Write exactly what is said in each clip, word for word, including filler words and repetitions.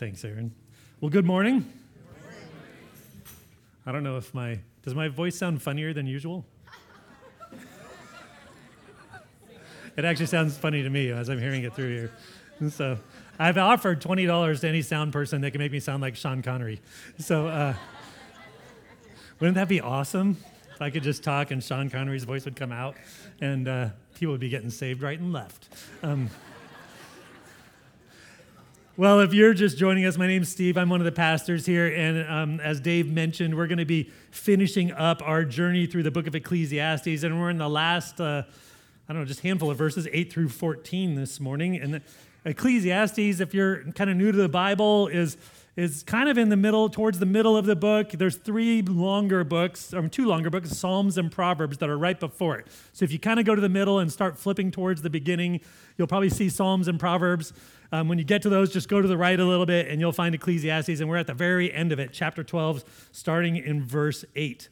Thanks, Aaron. Well, good morning. I don't know if my, does my voice sound funnier than usual? It actually sounds funny to me as I'm hearing it through here. And so I've offered twenty dollars to any sound person that can make me sound like Sean Connery. So uh, wouldn't that be awesome if I could just talk and Sean Connery's voice would come out and uh, people would be getting saved right and left. Um, Well, if you're just joining us, my name's Steve. I'm one of the pastors here, and um, as Dave mentioned, we're going to be finishing up our journey through the book of Ecclesiastes, and we're in the last, uh, I don't know, just handful of verses, eight through fourteen this morning. And the Ecclesiastes, if you're kind of new to the Bible, is is kind of in the middle, towards the middle of the book. There's three longer books, or two longer books, Psalms and Proverbs, that are right before it. So if you kind of go to the middle and start flipping towards the beginning, you'll probably see Psalms and Proverbs. Um, when you get to those, just go to the right a little bit, and you'll find Ecclesiastes, and we're at the very end of it, chapter twelve, starting in verse eight.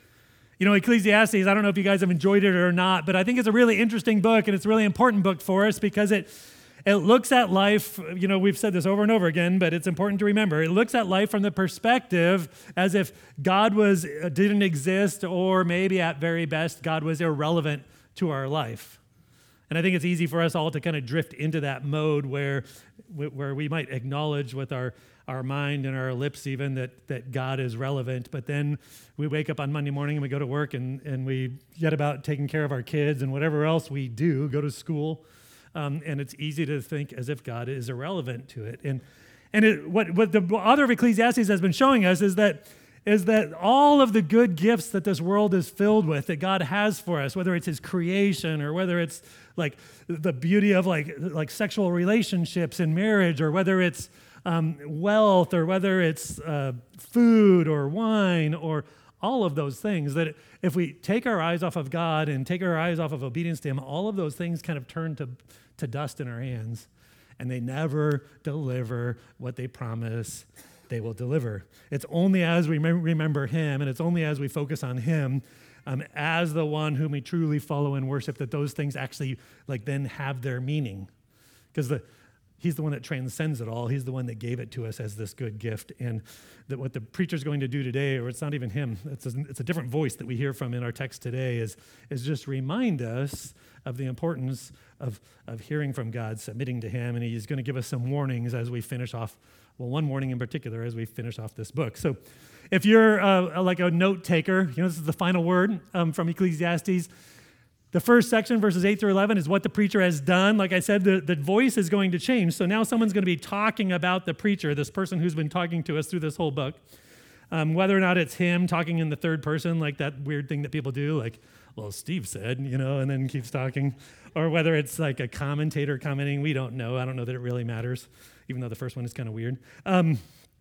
You know, Ecclesiastes, I don't know if you guys have enjoyed it or not, but I think it's a really interesting book, and it's a really important book for us because it It looks at life, you know, we've said this over and over again, but it's important to remember. It looks at life from the perspective as if God was didn't exist, or maybe at very best, God was irrelevant to our life. And I think it's easy for us all to kind of drift into that mode where where we might acknowledge with our, our mind and our lips even that, that God is relevant, but then we wake up on Monday morning and we go to work and, and we get about taking care of our kids and whatever else we do, go to school. Um, and it's easy to think as if God is irrelevant to it. And and it, what what the author of Ecclesiastes has been showing us is that is that all of the good gifts that this world is filled with, that God has for us, whether it's His creation or whether it's like the beauty of like like sexual relationships and marriage, or whether it's um, wealth, or whether it's uh, food or wine, or all of those things, that if we take our eyes off of God and take our eyes off of obedience to Him, all of those things kind of turn to, to dust in our hands, and they never deliver what they promise they will deliver. It's only as we remember Him, and it's only as we focus on Him um, as the one whom we truly follow and worship, that those things actually like then have their meaning. Because the He's the one that transcends it all. He's the one that gave it to us as this good gift. And that what the preacher's going to do today, or it's not even him, it's a, it's a different voice that we hear from in our text today, is, is just remind us of the importance of, of hearing from God, submitting to Him. And He's going to give us some warnings as we finish off, well, one warning in particular as we finish off this book. So if you're uh, like a note taker, you know, this is the final word um, from Ecclesiastes. The first section, verses eight through eleven, is what the preacher has done. Like I said, the, the voice is going to change. So now someone's going to be talking about the preacher, this person who's been talking to us through this whole book. Um, whether or not it's him talking in the third person, like that weird thing that people do, like, well, Steve said, you know, and then keeps talking. Or whether it's like a commentator commenting, we don't know. I don't know that it really matters, even though the first one is kind of weird. Um,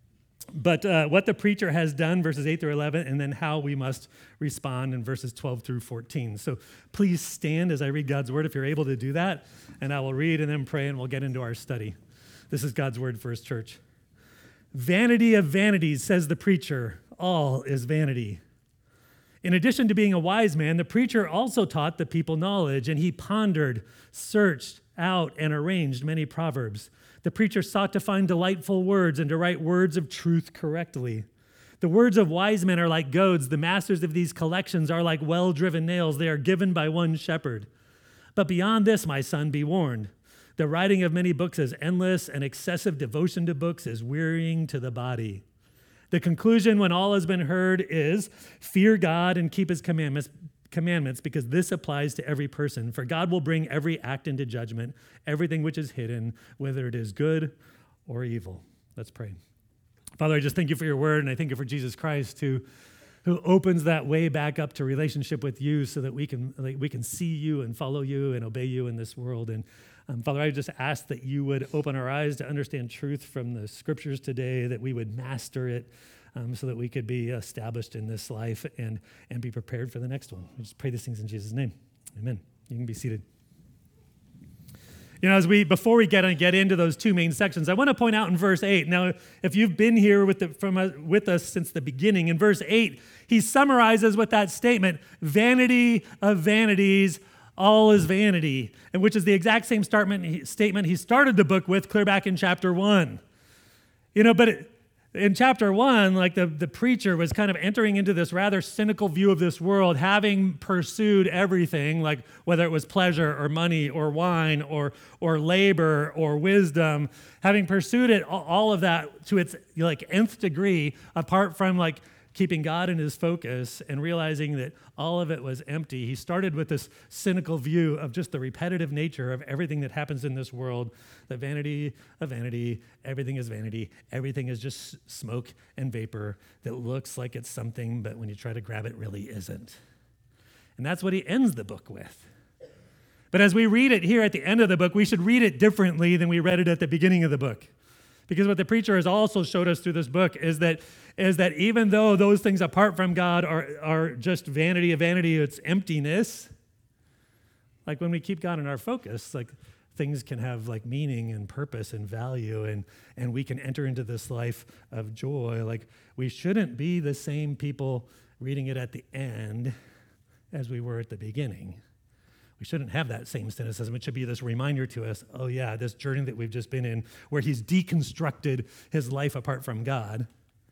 But uh, what the preacher has done, verses eight through eleven, and then how we must respond in verses twelve through fourteen. So please stand as I read God's word if you're able to do that, and I will read and then pray, and we'll get into our study. This is God's word for His church. Vanity of vanities, says the preacher, all is vanity. In addition to being a wise man, the preacher also taught the people knowledge, and he pondered, searched out, and arranged many proverbs. The preacher sought to find delightful words and to write words of truth correctly. The words of wise men are like goads. The masters of these collections are like well-driven nails. They are given by one shepherd. But beyond this, my son, be warned. The writing of many books is endless, and excessive devotion to books is wearying to the body. The conclusion, when all has been heard, is fear God and keep His commandments, commandments, because this applies to every person. For God will bring every act into judgment, everything which is hidden, whether it is good or evil. Let's pray. Father, I just thank You for Your word, and I thank You for Jesus Christ, who, who opens that way back up to relationship with You so that we can, like, we can see You and follow You and obey You in this world. And um, Father, I just ask that You would open our eyes to understand truth from the scriptures today, that we would master it, Um, so that we could be established in this life and, and be prepared for the next one. We just pray these things in Jesus' name. Amen. You can be seated. You know, as we before we get get into those two main sections, I want to point out in verse eight. Now, if you've been here with the, from uh, with us since the beginning, in verse eight, he summarizes with that statement, "Vanity of vanities, all is vanity," and which is the exact same statement he started the book with, clear back in chapter one. You know, but it, in chapter one, like the, the preacher was kind of entering into this rather cynical view of this world, having pursued everything, like whether it was pleasure or money or wine or or labor or wisdom, having pursued it, all of that to its like nth degree, apart from like keeping God in his focus and realizing that all of it was empty. He started with this cynical view of just the repetitive nature of everything that happens in this world, the vanity of vanity, everything is vanity, everything is just smoke and vapor that looks like it's something, but when you try to grab it, really isn't. And that's what he ends the book with. But as we read it here at the end of the book, we should read it differently than we read it at the beginning of the book. Because what the preacher has also showed us through this book is that is that even though those things apart from God are, are just vanity of vanity, it's emptiness, like when we keep God in our focus, like things can have like meaning and purpose and value, and, and we can enter into this life of joy. Like we shouldn't be the same people reading it at the end as we were at the beginning. We shouldn't have that same cynicism. It should be this reminder to us, oh yeah, this journey that we've just been in where he's deconstructed his life apart from God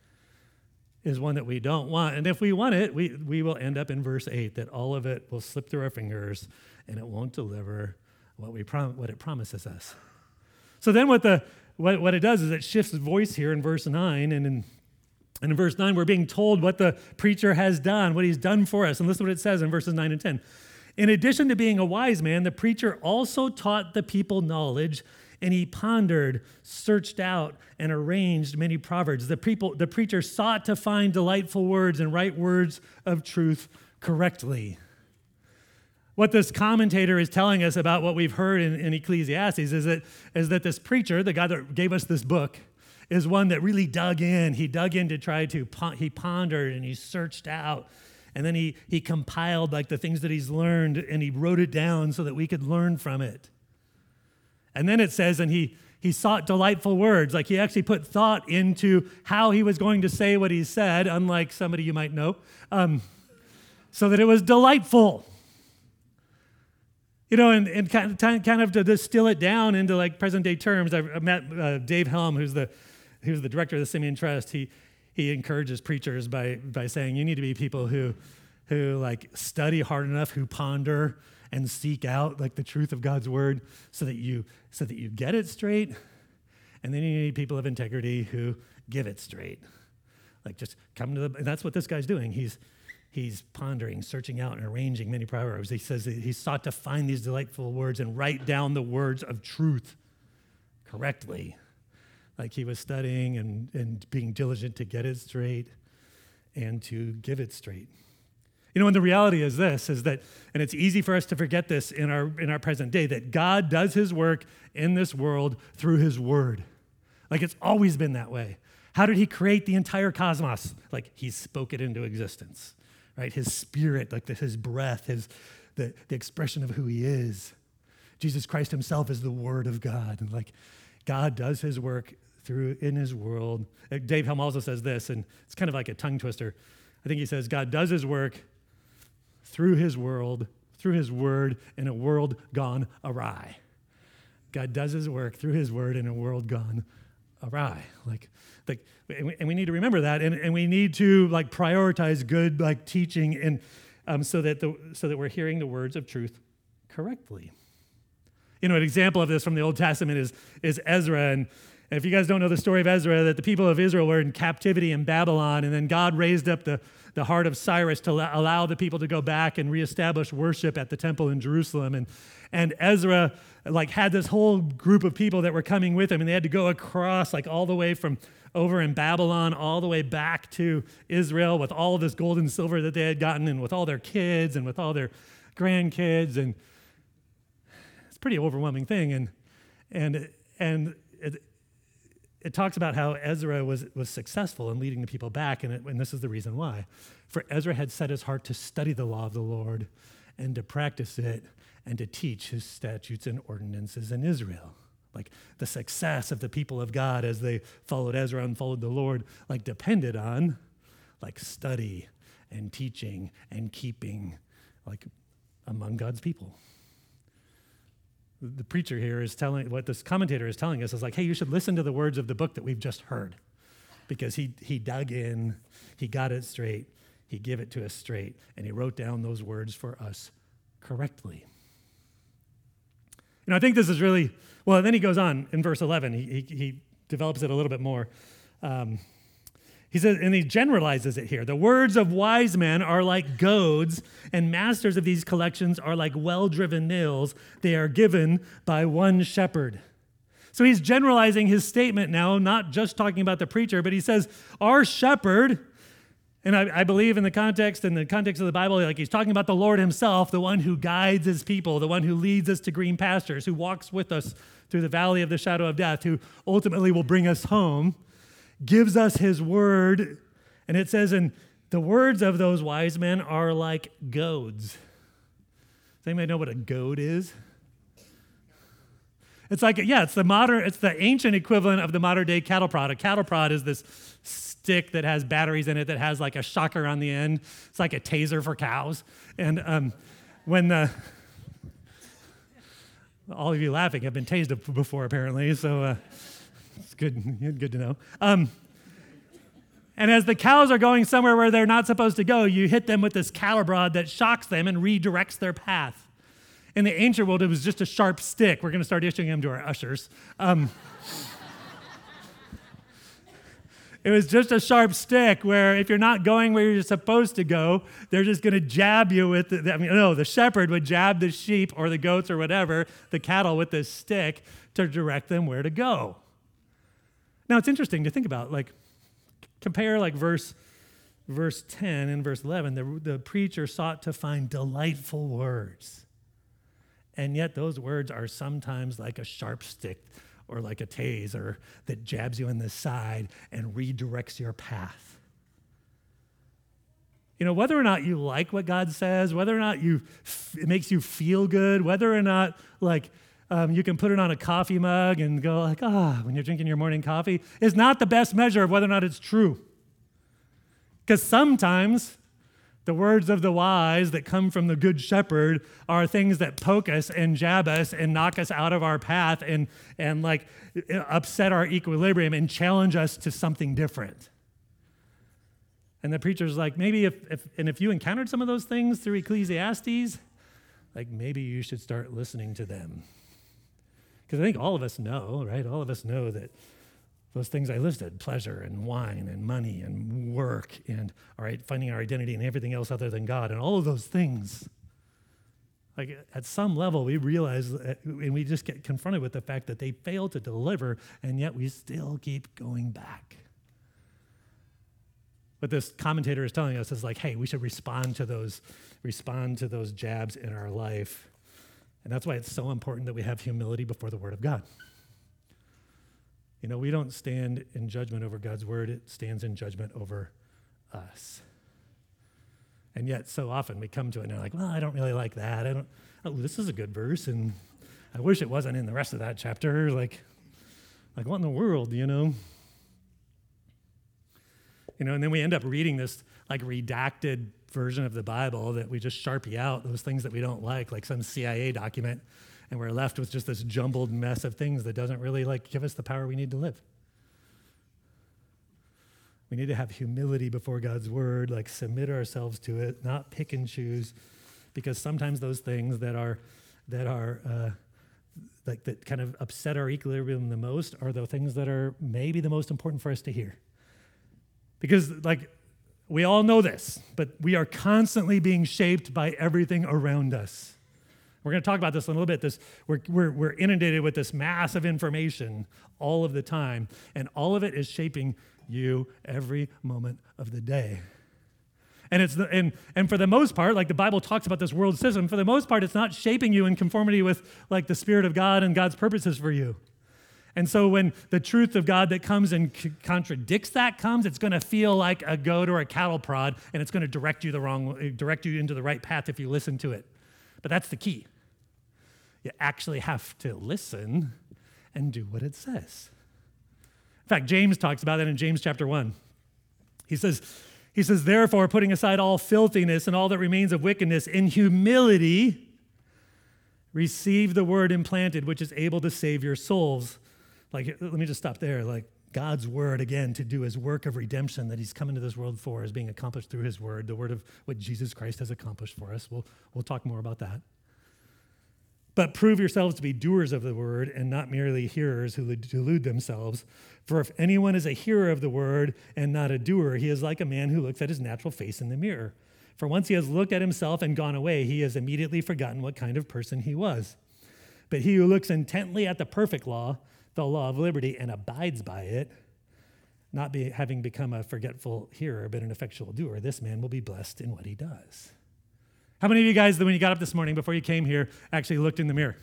is one that we don't want. And if we want it, we, we will end up in verse eight, that all of it will slip through our fingers and it won't deliver what we prom- what it promises us. So then what the what, what it does is it shifts voice here in verse nine, and in And in verse nine, we're being told what the preacher has done, what he's done for us. And listen to what it says in verses nine and ten. In addition to being a wise man, the preacher also taught the people knowledge, and he pondered, searched out, and arranged many proverbs. The people, the preacher sought to find delightful words and write words of truth correctly. What this commentator is telling us about what we've heard in, in Ecclesiastes is that, is that this preacher, the guy that gave us this book, is one that really dug in. He dug in to try to, he pondered and he searched out. And then he, he compiled like the things that he's learned, and he wrote it down so that we could learn from it. And then it says, and he, he sought delightful words. Like he actually put thought into how he was going to say what he said, unlike somebody you might know, um, so that it was delightful. You know, and, and kind of, kind of to distill it down into like present day terms. I met uh, Dave Helm, who's the who's the director of the Simeon Trust. He he encourages preachers by by saying you need to be people who who like study hard enough, who ponder and seek out like the truth of God's word, so that you so that you get it straight, and then you need people of integrity who give it straight. Like just come to the. And that's what this guy's doing. He's He's pondering, searching out, and arranging many proverbs. He says that he sought to find these delightful words and write down the words of truth correctly. Like he was studying and, and being diligent to get it straight and to give it straight. You know, and the reality is this, is that, and it's easy for us to forget this in our in our present day, that God does his work in this world through his word. Like it's always been that way. How did he create the entire cosmos? Like he spoke it into existence. Right, his spirit, like the, his breath, his the, the expression of who he is. Jesus Christ himself is the Word of God. And like God does his work through in his world. Dave Helm also says this, and it's kind of like a tongue twister. I think he says, God does his work through his world, through his word in a world gone awry. God does his work through his word in a world gone awry. Like, like, and we, and we need to remember that, and, and we need to like prioritize good like teaching, and um, so that the so that we're hearing the words of truth correctly. You know, an example of this from the Old Testament is is Ezra, and if you guys don't know the story of Ezra, that the people of Israel were in captivity in Babylon, and then God raised up the the heart of Cyrus to allow the people to go back and reestablish worship at the temple in Jerusalem, and and Ezra like had this whole group of people that were coming with him, and they had to go across like all the way from over in Babylon all the way back to Israel with all of this gold and silver that they had gotten, and with all their kids and with all their grandkids, and it's a pretty overwhelming thing. And and and it, it talks about how Ezra was was successful in leading the people back, and, it, and this is the reason why. For Ezra had set his heart to study the law of the Lord and to practice it and to teach his statutes and ordinances in Israel. Like the success of the people of God as they followed Ezra and followed the Lord, like depended on like study and teaching and keeping like among God's people. the preacher here is telling, what this commentator is telling us is like, hey, you should listen to the words of the book that we've just heard, because he he dug in, he got it straight, he gave it to us straight, and he wrote down those words for us correctly. You know, I think this is really, well, then he goes on in verse eleven, he he, he develops it a little bit more. Um, He says, and he generalizes it here. The words of wise men are like goads, and masters of these collections are like well-driven nails. They are given by one shepherd. So he's generalizing his statement now, not just talking about the preacher, but he says, our shepherd, and I, I believe in the context, in the context of the Bible, like he's talking about the Lord himself, the one who guides his people, the one who leads us to green pastures, who walks with us through the valley of the shadow of death, who ultimately will bring us home, gives us his word, and it says, and the words of those wise men are like goads. Does anybody know what a goad is? It's like, yeah, it's the modern, it's the ancient equivalent of the modern day cattle prod. A cattle prod is this stick that has batteries in it that has like a shocker on the end. It's like a taser for cows. And um, when the, all of you laughing have been tased before apparently, so uh, it's good, good to know. Um, and as the cows are going somewhere where they're not supposed to go, you hit them with this cattle prod that shocks them and redirects their path. In the ancient world, it was just a sharp stick. We're going to start issuing them to our ushers. Um, it was just a sharp stick where if you're not going where you're supposed to go, they're just going to jab you with, the, I mean, no, the shepherd would jab the sheep or the goats or whatever, the cattle with this stick to direct them where to go. Now, it's interesting to think about, like, compare like verse verse ten and verse eleven. The, the preacher sought to find delightful words. And yet those words are sometimes like a sharp stick or like a taser that jabs you in the side and redirects your path. You know, whether or not you like what God says, whether or not you it makes you feel good, whether or not like um, you can put it on a coffee mug and go like, ah, when you're drinking your morning coffee, is not the best measure of whether or not it's true. Because sometimes the words of the wise that come from the good shepherd are things that poke us and jab us and knock us out of our path and, and like upset our equilibrium and challenge us to something different. And the preacher's like, maybe if, if and if you encountered some of those things through Ecclesiastes, like maybe you should start listening to them. Because I think all of us know, right? All of us know that those things I listed, pleasure and wine and money and work and, all right, finding our identity and everything else other than God and all of those things, like at some level we realize that, and we just get confronted with the fact that they fail to deliver, and yet we still keep going back. What this commentator is telling us is like, hey, we should respond to those, respond to those jabs in our life. And that's why it's so important that we have humility before the Word of God. You know, we don't stand in judgment over God's Word. It stands in judgment over us. And yet so often we come to it and we're like, well, I don't really like that. I don't, oh, this is a good verse, and I wish it wasn't in the rest of that chapter. Like, like what in the world, you know? You know, and then we end up reading this like redacted version of the Bible that we just Sharpie out those things that we don't like, like some C I A document, and we're left with just this jumbled mess of things that doesn't really like give us the power we need to live. We need to have humility before God's word, like submit ourselves to it, not pick and choose, because sometimes those things that are that are uh, like that kind of upset our equilibrium the most are the things that are maybe the most important for us to hear. Because like we all know this, but we are constantly being shaped by everything around us. We're going to talk about this in a little bit. This we're, we're, we're inundated with this mass of information all of the time, and all of it is shaping you every moment of the day. And it's the, and and for the most part, like the Bible talks about this world system, for the most part, it's not shaping you in conformity with like the Spirit of God and God's purposes for you. And so when the truth of God that comes and c- contradicts that comes, it's going to feel like a goat or a cattle prod, and it's going to direct you the wrong, direct you into the right path if you listen to it. But that's the key. You actually have to listen and do what it says. In fact, James talks about that in James chapter one. He says, he says, therefore, putting aside all filthiness and all that remains of wickedness, in humility, Receive the word implanted, which is able to save your souls. Like, let me just stop there. Like, God's word, again, to do his work of redemption that he's come into this world for is being accomplished through his word, the word of what Jesus Christ has accomplished for us. We'll, we'll talk more about that. But prove yourselves to be doers of the word and not merely hearers who delude themselves. For if anyone is a hearer of the word and not a doer, he is like a man who looks at his natural face in the mirror. For once he has looked at himself and gone away, he has immediately forgotten what kind of person he was. But he who looks intently at the perfect law, the law of liberty, and abides by it, not be, having become a forgetful hearer, but an effectual doer, this man will be blessed in what he does. How many of you guys, when you got up this morning before you came here, actually looked in the mirror?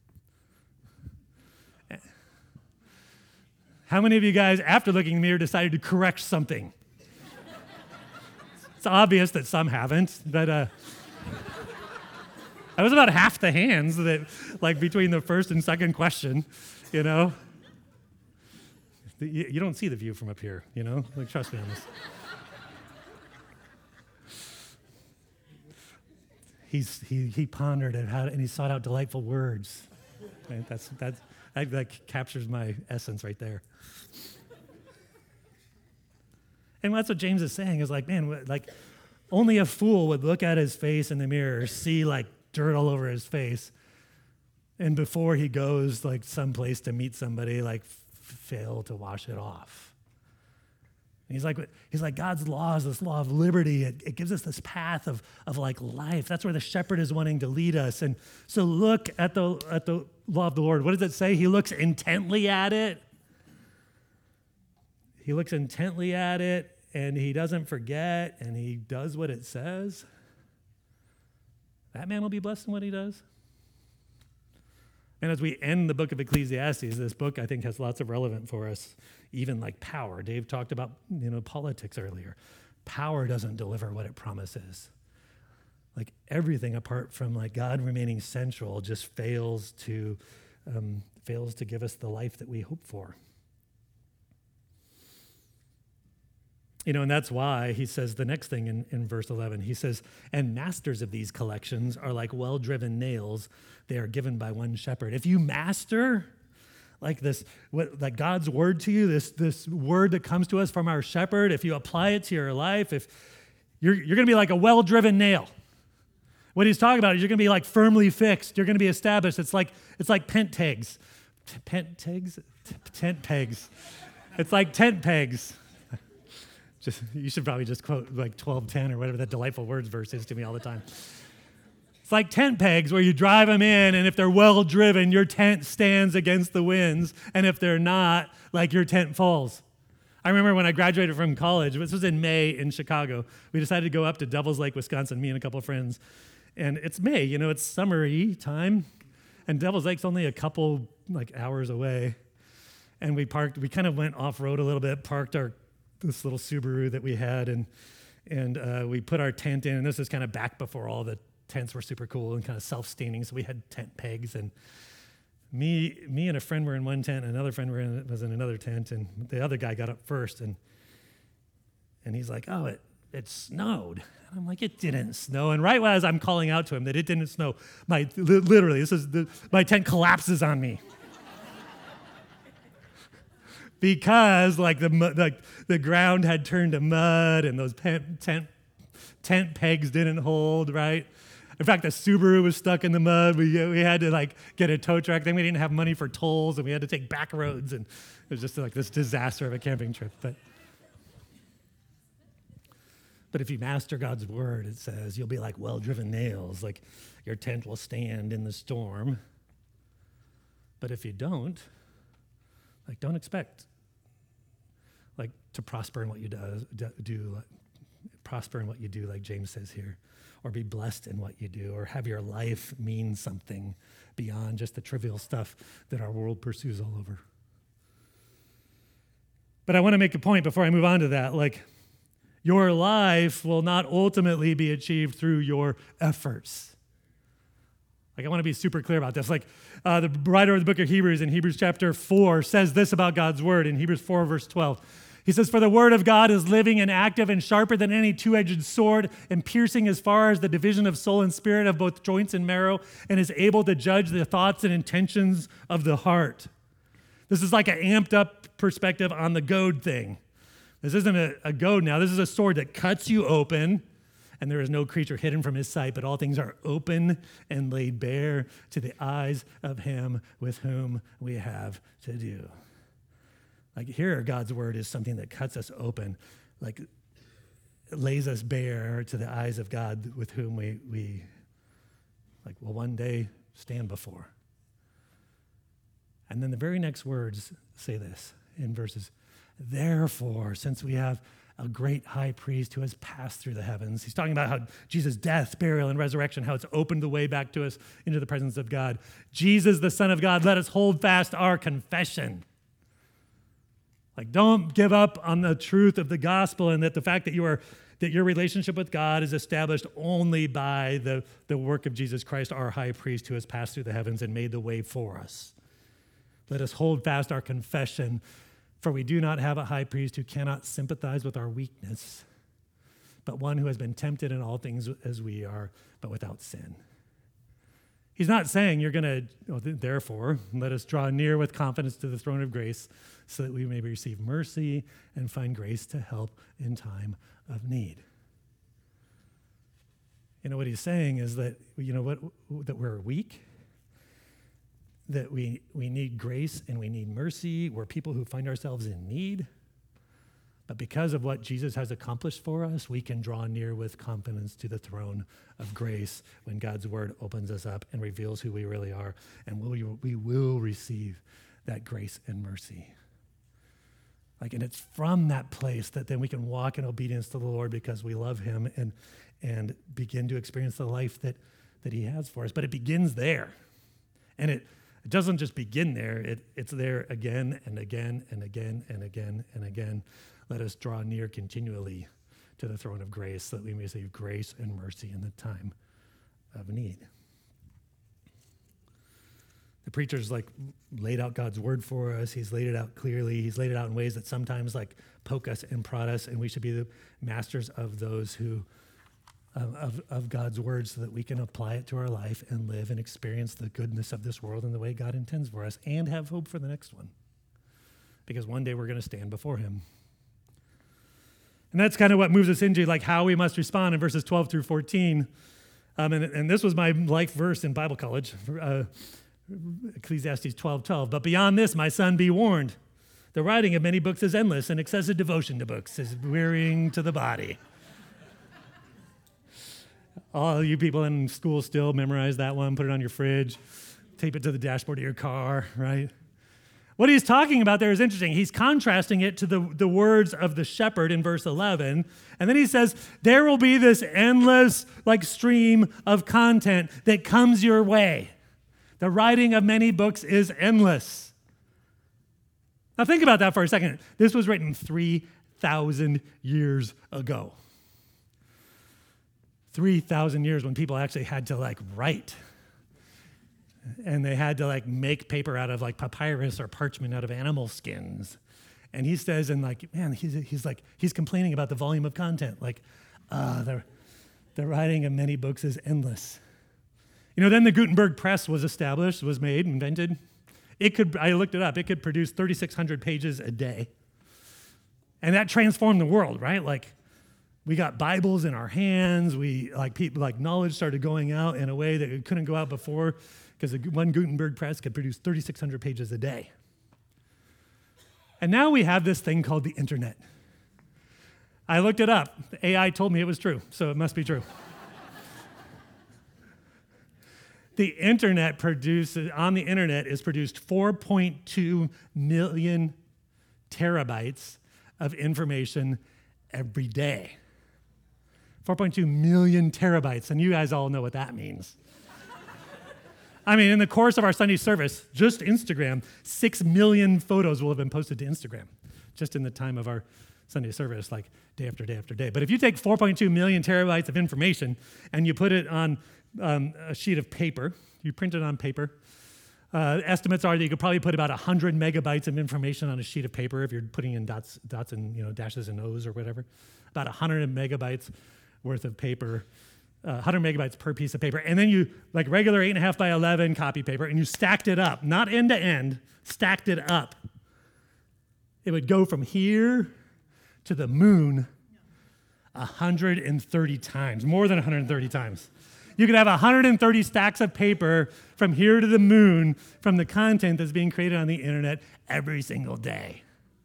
How many of you guys, after looking in the mirror, decided to correct something? It's obvious that some haven't, but uh, that was about half the hands that, like, between the first and second question, you know? You, you don't see the view from up here, you know? Like, trust me on this. He's, he, he pondered it how, and he sought out delightful words. Right? That's, that's, that, that captures my essence right there. And that's what James is saying is like, man, like only a fool would look at his face in the mirror, see like dirt all over his face, and before he goes like someplace to meet somebody, like f- fail to wash it off. And he's like, he's like, God's law is this law of liberty. It, it gives us this path of, of like life. That's where the shepherd is wanting to lead us. And so look at the at the law of the Lord. What does it say? He looks intently at it. He looks intently at it, and he doesn't forget, and he does what it says. That man will be blessed in what he does. And as we end the book of Ecclesiastes, this book, I think, has lots of relevance for us, even like power. Dave talked about, you know, politics earlier. Power doesn't deliver what it promises. Like everything apart from like God remaining central just fails to um, fails to give us the life that we hope for. You know, and that's why he says the next thing in, in verse eleven. He says, and masters of these collections are like well-driven nails. They are given by one shepherd. If you master like this, what, like God's word to you, this, this word that comes to us from our shepherd, if you apply it to your life, if you're, you're going to be like a well-driven nail. What he's talking about is you're going to be like firmly fixed. You're going to be established. It's like, it's like pent tags. Pent tags? Tent pegs. It's like tent pegs. Just, you should probably just quote like twelve ten or whatever that delightful words verse is to me all the time. It's like tent pegs where you drive them in, and if they're well driven, your tent stands against the winds, and if they're not, like your tent falls. I remember when I graduated from college, this was in May in Chicago, we decided to go up to Devil's Lake, Wisconsin, me and a couple of friends. And it's May, you know, it's summery time, and Devil's Lake's only a couple like hours away. And we parked, we kind of went off-road a little bit, parked our this little Subaru that we had, and and uh, we put our tent in, and this is kind of back before all the tents were super cool and kind of self-standing, so we had tent pegs, and me me and a friend were in one tent, and another friend were in, was in another tent, and the other guy got up first, and and he's like, oh, it, it snowed. And I'm like, it didn't snow, and right as I'm calling out to him that it didn't snow, my literally, this is the, my tent collapses on me. Because like the like the ground had turned to mud and those tent, tent tent pegs didn't hold, right? In fact, the Subaru was stuck in the mud. We we had to like get a tow truck. Then we didn't have money for tolls, and we had to take back roads, and it was just like this disaster of a camping trip. But but if you master God's word, it says you'll be like well-driven nails. Like your tent will stand in the storm. But if you don't, like, don't expect, like, to prosper in what you do, do like, prosper in what you do, like James says here, or be blessed in what you do, or have your life mean something beyond just the trivial stuff that our world pursues all over. But I want to make a point before I move on to that. Like, your life will not ultimately be achieved through your efforts. Like, I want to be super clear about this. Like, uh, the writer of the book of Hebrews in Hebrews chapter four says this about God's word in Hebrews four, verse twelve. He says, for the word of God is living and active and sharper than any two-edged sword and piercing as far as the division of soul and spirit of both joints and marrow and is able to judge the thoughts and intentions of the heart. This is like an amped up perspective on the goad thing. This isn't a, a goad now. This is a sword that cuts you open, and there is no creature hidden from his sight, but all things are open and laid bare to the eyes of him with whom we have to do. Like here, God's word is something that cuts us open, like lays us bare to the eyes of God with whom we, we like, will one day stand before. And then the very next words say this in verses, therefore, since we have a great high priest who has passed through the heavens. He's talking about how Jesus' death, burial, and resurrection, how it's opened the way back to us into the presence of God. Jesus, the Son of God, let us hold fast our confession. Like, don't give up on the truth of the gospel and that the fact that you are that your relationship with God is established only by the, the work of Jesus Christ, our high priest who has passed through the heavens and made the way for us. Let us hold fast our confession, for we do not have a high priest who cannot sympathize with our weakness, but one who has been tempted in all things as we are, but without sin. He's not saying you're going to, oh, therefore, let us draw near with confidence to the throne of grace so that we may receive mercy and find grace to help in time of need. You know, what he's saying is that, you know what, that we're weak, that we, we need grace and we need mercy. We're people who find ourselves in need. But because of what Jesus has accomplished for us, we can draw near with confidence to the throne of grace when God's word opens us up and reveals who we really are. And we, we will receive that grace and mercy. Like, and it's from that place that then we can walk in obedience to the Lord because we love him and, and begin to experience the life that, that he has for us. But it begins there. And it, it doesn't just begin there. It, it's there again and again and again and again and again. Let us draw near continually to the throne of grace so that we may receive grace and mercy in the time of need. The preacher's like laid out God's word for us. He's laid it out clearly. He's laid it out in ways that sometimes like poke us and prod us, and we should be the masters of those who, uh, of, of God's word so that we can apply it to our life and live and experience the goodness of this world in the way God intends for us and have hope for the next one. Because one day we're going to stand before him. And that's kind of what moves us into like how we must respond in verses twelve through fourteen. Um, and, and this was my life verse in Bible college, uh, Ecclesiastes twelve twelve. But beyond this, my son, be warned. The writing of many books is endless, and excessive devotion to books is wearying to the body. All you people in school still memorize that one, put it on your fridge, tape it to the dashboard of your car, right? What he's talking about there is interesting. He's contrasting it to the, the words of the shepherd in verse eleven. And then he says, there will be this endless like stream of content that comes your way. The writing of many books is endless. Now think about that for a second. This was written three thousand years ago. three thousand years when people actually had to like write. And they had to like make paper out of like papyrus or parchment out of animal skins. And he says, and like, man, he's, he's like, he's complaining about the volume of content. Like, uh, the, the writing of many books is endless. You know, then the Gutenberg press was established, was made, invented. It could, I looked it up, it could produce thirty-six hundred pages a day. And that transformed the world, right? Like, we got Bibles in our hands. We, like, people, like, knowledge started going out in a way that it couldn't go out before. Because one Gutenberg press could produce thirty-six hundred pages a day. And now we have this thing called the internet. I looked it up. A I told me it was true, so it must be true. The internet produces, on the internet is produced four point two million terabytes of information every day. four point two million terabytes, and you guys all know what that means. I mean, in the course of our Sunday service, just Instagram, six million photos will have been posted to Instagram, just in the time of our Sunday service, like day after day after day. But if you take four point two million terabytes of information and you put it on um, a sheet of paper, you print it on paper, Uh, estimates are that you could probably put about one hundred megabytes of information on a sheet of paper if you're putting in dots, dots and you know dashes and O's or whatever. About one hundred megabytes worth of paper, uh, one hundred megabytes per piece of paper. And then you, like regular eight point five by eleven copy paper, and you stacked it up, not end to end, stacked it up. It would go from here to the moon one hundred thirty times, more than one hundred thirty times. You could have one hundred thirty stacks of paper from here to the moon from the content that's being created on the internet every single day.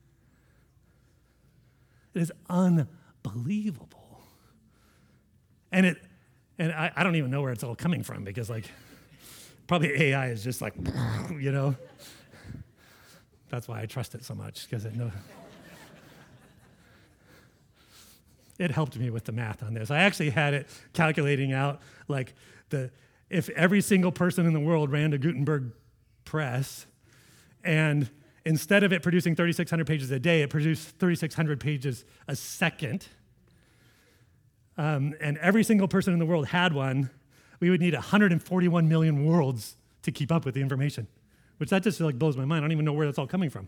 It is unbelievable. And it, and I, I don't even know where it's all coming from because like, probably A I is just like, you know. That's why I trust it so much because it knows. It helped me with the math on this. I actually had it calculating out like the if every single person in the world ran a Gutenberg press, and instead of it producing thirty-six hundred pages a day, it produced thirty-six hundred pages a second, um, and every single person in the world had one, we would need one hundred forty-one million worlds to keep up with the information, which that just like blows my mind. I don't even know where that's all coming from.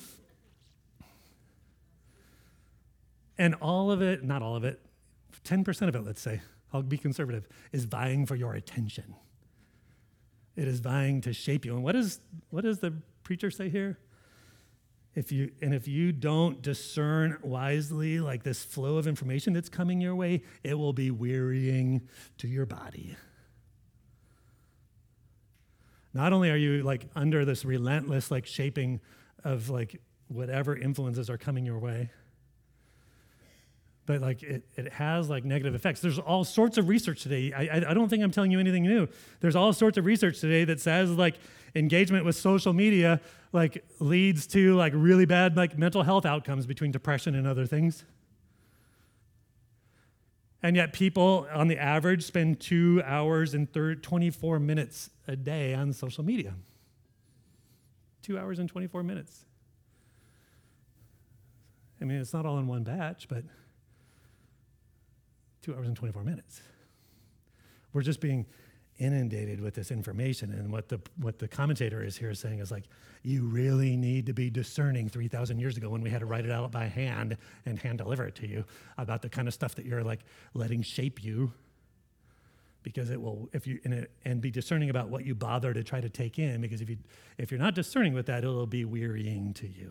And all of it, not all of it, ten percent of it, let's say, I'll be conservative, is vying for your attention. It is vying to shape you. And what, is, what does the preacher say here? If you, and if you don't discern wisely, like this flow of information that's coming your way, it will be wearying to your body. Not only are you like under this relentless like shaping of like whatever influences are coming your way, but like it, it has like negative effects. There's all sorts of research today. I, I I don't think I'm telling you anything new. There's all sorts of research today that says like engagement with social media like leads to like really bad like mental health outcomes between depression and other things. And yet people on the average spend two hours and twenty-four minutes a day on social media. Two hours and twenty-four minutes. I mean, it's not all in one batch, but two hours and twenty-four minutes. We're just being inundated with this information, and what the what the commentator is here saying is like, you really need to be discerning three thousand years ago when we had to write it out by hand and hand deliver it to you about the kind of stuff that you're like letting shape you, because it will, if you, and, it, and be discerning about what you bother to try to take in, because if you if you're not discerning with that, it'll be wearying to you.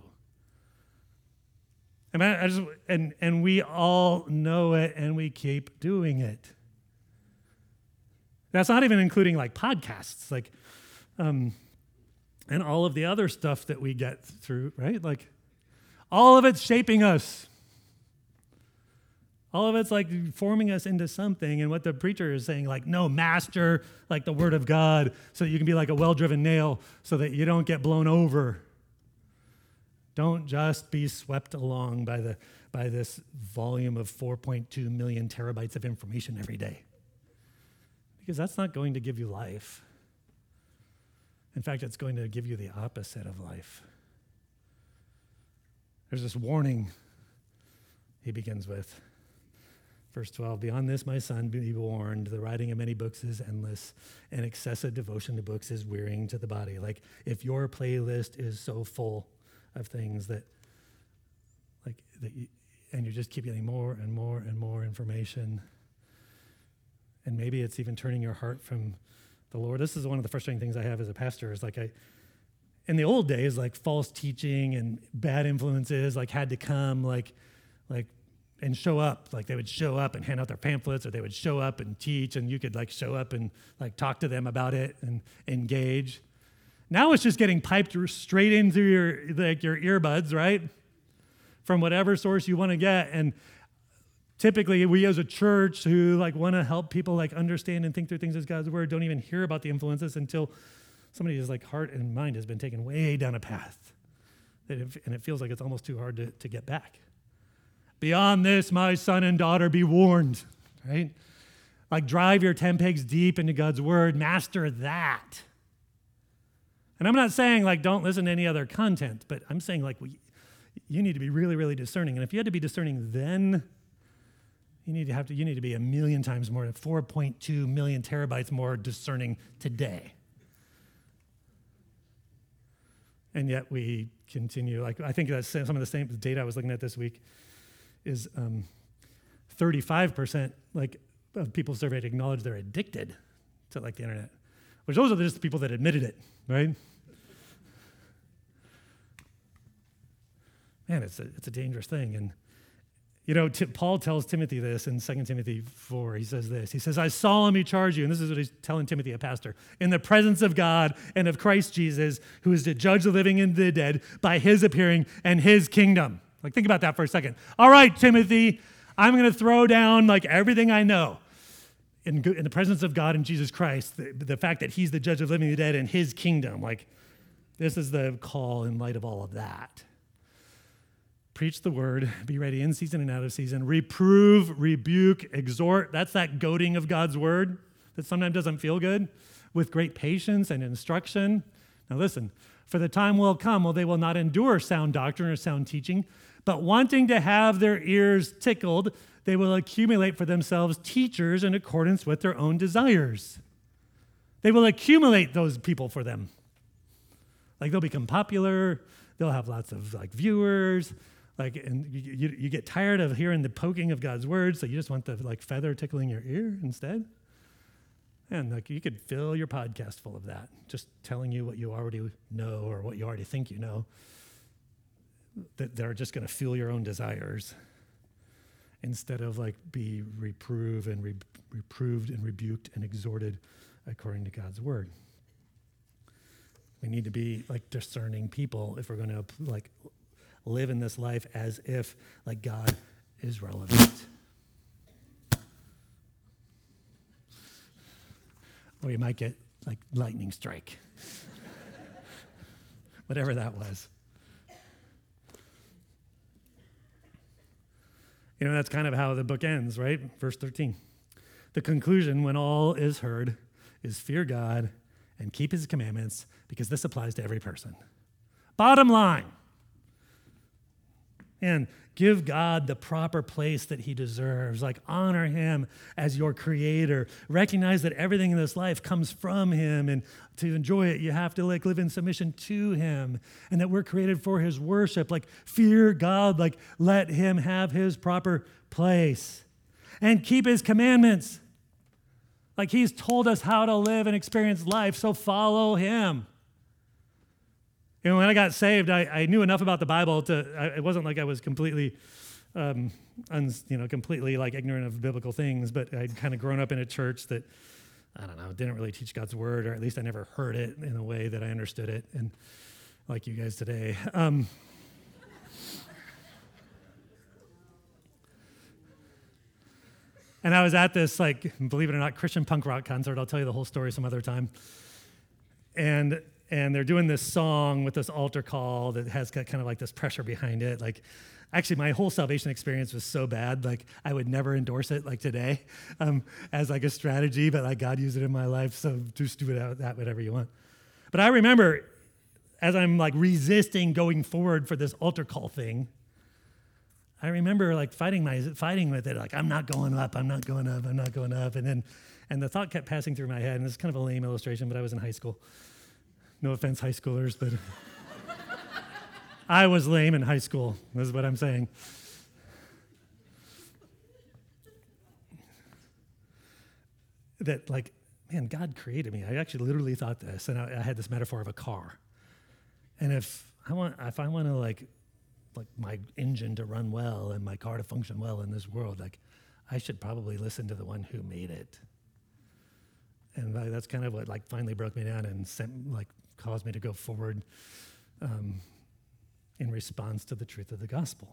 And, I, I just, and, and we all know it, and we keep doing it. That's not even including like podcasts, like, um, and all of the other stuff that we get through, right? Like, all of it's shaping us. All of it's like forming us into something. And what the preacher is saying, like, no, master like the word of God so that you can be like a well-driven nail so that you don't get blown over. Don't just be swept along by the by this volume of four point two million terabytes of information every day. Because that's not going to give you life. In fact, it's going to give you the opposite of life. There's this warning he begins with. Verse twelve, beyond this, my son, be warned, the writing of many books is endless, and excessive devotion to books is wearying to the body. Like, if your playlist is so full of things that, like, that you, and you just keep getting more and more and more information, and maybe it's even turning your heart from the Lord. This is one of the frustrating things I have as a pastor, is like I, in the old days, like false teaching and bad influences like had to come like, like, and show up. Like they would show up and hand out their pamphlets, or they would show up and teach, and you could like show up and like talk to them about it and engage. Now it's just getting piped straight into your like your earbuds, right? From whatever source you want to get. And typically we as a church who like want to help people like understand and think through things as God's word don't even hear about the influences until somebody's like heart and mind has been taken way down a path. That it, and it feels like it's almost too hard to, to get back. Beyond this, my son and daughter, be warned, right? Like drive your ten pegs deep into God's word, master that. And I'm not saying like don't listen to any other content, but I'm saying like we, you need to be really, really discerning. And if you had to be discerning then, you need to have to, you need to be a million times more, four point two million terabytes more discerning today. And yet we continue, like, I think that's some of the same data I was looking at this week is um, thirty-five percent like of people surveyed acknowledge they're addicted to like the internet, which those are just the people that admitted it, right? Man, it's a, it's a dangerous thing. And, you know, T- Paul tells Timothy this in Second Timothy four. He says this. He says, I solemnly charge you, and this is what he's telling Timothy, a pastor, in the presence of God and of Christ Jesus, who is to judge the living and the dead by his appearing and his kingdom. Like, think about that for a second. All right, Timothy, I'm going to throw down, like, everything I know in, in the presence of God and Jesus Christ, the, the fact that he's the judge of living and the dead and his kingdom. Like, this is the call in light of all of that. Preach the word, be ready in season and out of season, reprove, rebuke, exhort. That's that goading of God's word that sometimes doesn't feel good, with great patience and instruction. Now listen, for the time will come, well, they will not endure sound doctrine or sound teaching, but wanting to have their ears tickled, they will accumulate for themselves teachers in accordance with their own desires. They will accumulate those people for them. Like, they'll become popular, they'll have lots of like viewers, like, and you, you, you get tired of hearing the poking of God's word, so you just want the like feather tickling your ear instead. And like, you could fill your podcast full of that, just telling you what you already know or what you already think you know, that they're just going to fuel your own desires instead of like be reproved and re- reproved and rebuked and exhorted according to God's word. We need to be like discerning people if we're going to like live in this life as if like God is relevant. Or you might get like lightning strike. Whatever that was. You know, that's kind of how the book ends, right? Verse thirteen. The conclusion, when all is heard, is fear God and keep his commandments, because this applies to every person. Bottom line. And give God the proper place that he deserves. Like, honor him as your creator. Recognize that everything in this life comes from him, and to enjoy it, you have to like live in submission to him, and that we're created for his worship. Like, fear God, like let him have his proper place, and keep his commandments. Like, he's told us how to live and experience life, so follow him. You know, when I got saved, I, I knew enough about the Bible to, I, it wasn't like I was completely, um, un, you know, completely like ignorant of biblical things, but I'd kind of grown up in a church that, I don't know, didn't really teach God's word, or at least I never heard it in a way that I understood it, and like you guys today. Um, and I was at this, like, believe it or not, Christian punk rock concert. I'll tell you the whole story some other time. And And they're doing this song with this altar call that has got kind of like this pressure behind it. Like, actually, my whole salvation experience was so bad, like, I would never endorse it, like, today um, as, like, a strategy, but, like, God used it in my life, so just do it that whatever you want. But I remember, as I'm, like, resisting going forward for this altar call thing, I remember, like, fighting my fighting with it, like, I'm not going up, I'm not going up, I'm not going up. And then, and the thought kept passing through my head, and this is kind of a lame illustration, but I was in high school. No offense, high schoolers, but I was lame in high school. This is what I'm saying. That, like, man, God created me. I actually literally thought this, and I, I had this metaphor of a car. And if I want, if I want to, like, like my engine to run well and my car to function well in this world, like, I should probably listen to the one who made it. And like, that's kind of what, like, finally broke me down and sent, like, caused me to go forward um, in response to the truth of the gospel.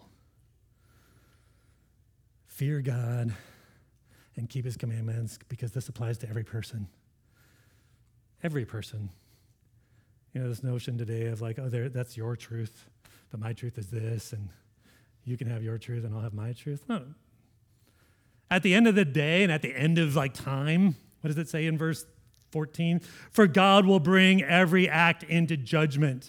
Fear God and keep his commandments, because this applies to every person. Every person. You know, this notion today of like, oh, there, that's your truth, but my truth is this, and you can have your truth and I'll have my truth. No. At the end of the day and at the end of like time, what does it say in verse fourteen? For God will bring every act into judgment.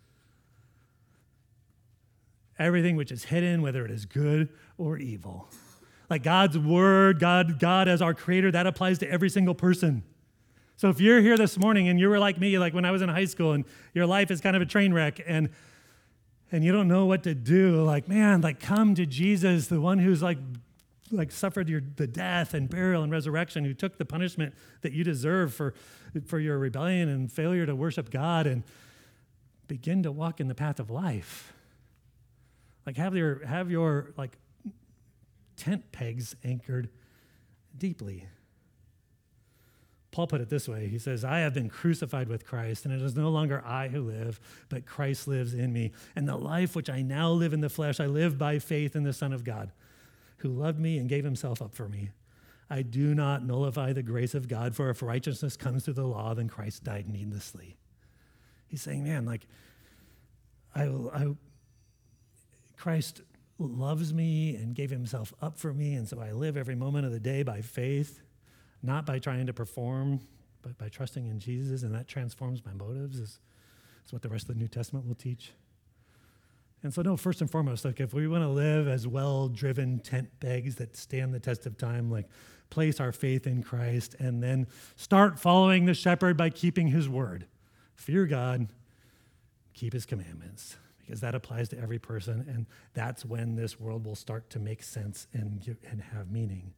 Everything which is hidden, whether it is good or evil. Like God's word, God, God as our creator, that applies to every single person. So if you're here this morning and you were like me, like when I was in high school, and your life is kind of a train wreck, and and you don't know what to do, like, man, like come to Jesus, the one who's like like suffered your the death and burial and resurrection, who took the punishment that you deserve for, for your rebellion and failure to worship God, and begin to walk in the path of life. Like have your have your like tent pegs anchored deeply. Paul put it this way. He says, I have been crucified with Christ, and it is no longer I who live, but Christ lives in me. And the life which I now live in the flesh, I live by faith in the Son of God, who loved me and gave himself up for me. I do not nullify the grace of God, for if righteousness comes through the law, then Christ died needlessly. He's saying, man, like, I, I, Christ loves me and gave himself up for me, and so I live every moment of the day by faith, not by trying to perform, but by trusting in Jesus, and that transforms my motives, is, is what the rest of the New Testament will teach. And so, no, first and foremost, like if we want to live as well-driven tent pegs that stand the test of time, like place our faith in Christ, and then start following the shepherd by keeping his word. Fear God, keep his commandments, because that applies to every person, and that's when this world will start to make sense and give, and have meaning.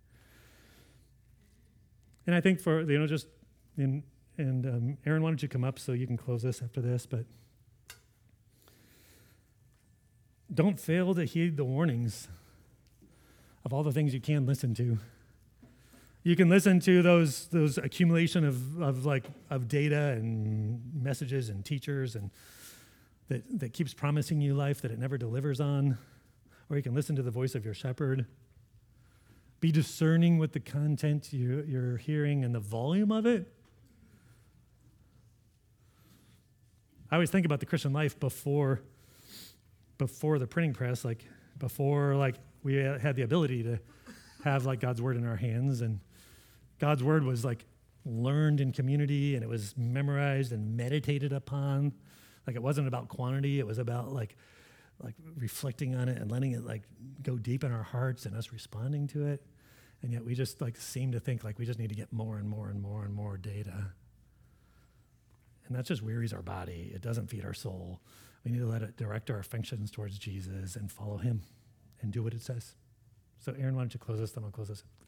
And I think for, you know, just, in, and um, Aaron, why don't you come up so you can close this after this, but don't fail to heed the warnings of all the things you can listen to. You can listen to those those accumulation of, of like of data and messages and teachers and that, that keeps promising you life that it never delivers on, or you can listen to the voice of your shepherd. Be discerning with the content you, you're hearing and the volume of it. I always think about the Christian life before, before the printing press, like before like we had the ability to have like God's word in our hands, and God's word was like learned in community, and it was memorized and meditated upon. Like it wasn't about quantity, it was about like like reflecting on it and letting it like go deep in our hearts and us responding to it. And yet we just like seem to think like we just need to get more and more and more and more data. And that just wearies our body. It doesn't feed our soul. We need to let it direct our affections towards Jesus and follow him and do what it says. So Aaron, why don't you close this, then I'll close this.